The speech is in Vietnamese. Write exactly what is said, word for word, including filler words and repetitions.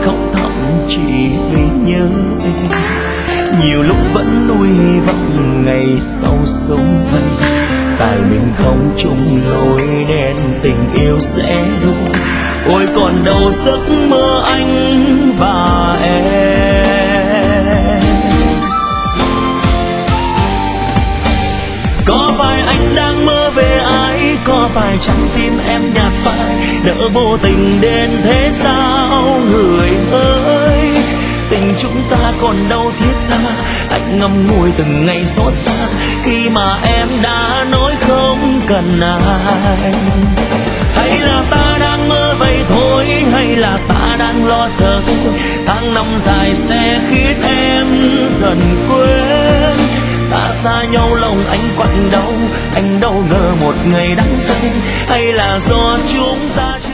khóc thầm chỉ vì nhớ em. Nhiều lúc vẫn nuôi hy vọng ngày sau sống hay, tại mình không chung lối nên tình yêu sẽ đôi. Ôi còn đâu giấc mơ anh và em. Có phải anh đang mơ về ai, có phải trái tim em nhạt phai, nỡ vô tình đến thế sao người ơi. Tình chúng ta còn đâu thiết tha, anh ngậm ngùi từng ngày xót xa khi mà em đã nói không cần ai. Hay là ta đang mơ vậy thôi, hay là ta đang lo sợ tháng năm dài sẽ khiến em dần quên. Ta xa nhau lòng anh quặn đau, anh đâu ngờ một ngày đắng cay, hay là do chúng ta